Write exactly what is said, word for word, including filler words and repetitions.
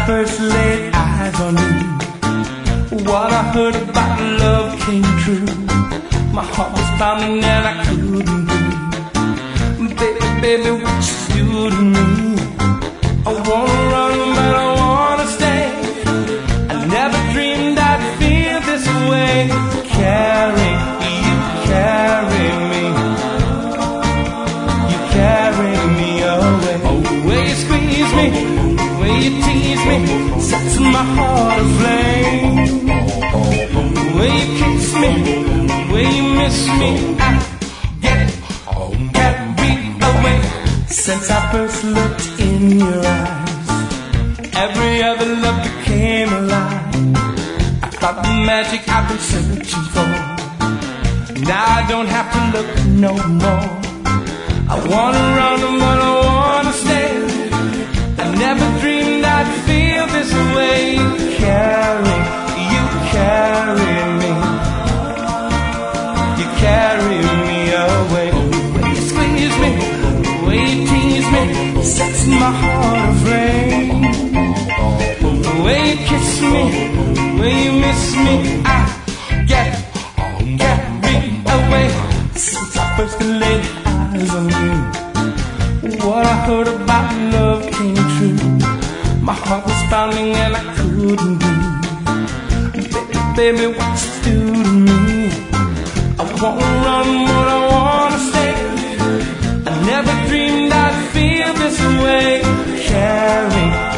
first laid eyes on you, what I heard about love came true. My heart was pounding and I couldn't breathe. Baby, baby, what you do to me? I wanna run but I wanna stay. I never dreamed I'd feel this way. Carry, you carry me. You carry me away. Oh, the way you squeeze me, the way you tease me, sets my heart aflame. The way you kiss me, the way you miss me, I get carried away. Since I first looked in your eyes, every other love became alive. I thought the magic I've been searching for. Now I don't have to look no more. I wanna run but I wanna stay. I never dreamed I'd feel this way. Carry, you carry me. You carry me away. The way you squeeze me, the way you tease me, sets my heart aflame. The way you kiss me, the way you miss me, I get carried away. Since I first laid eyes on you, what I heard about love came true. My heart was pounding and I couldn't breathe. Baby, baby, what you do to me? I wanna run but I wanna stay. I never dreamed I'd feel this way. Carry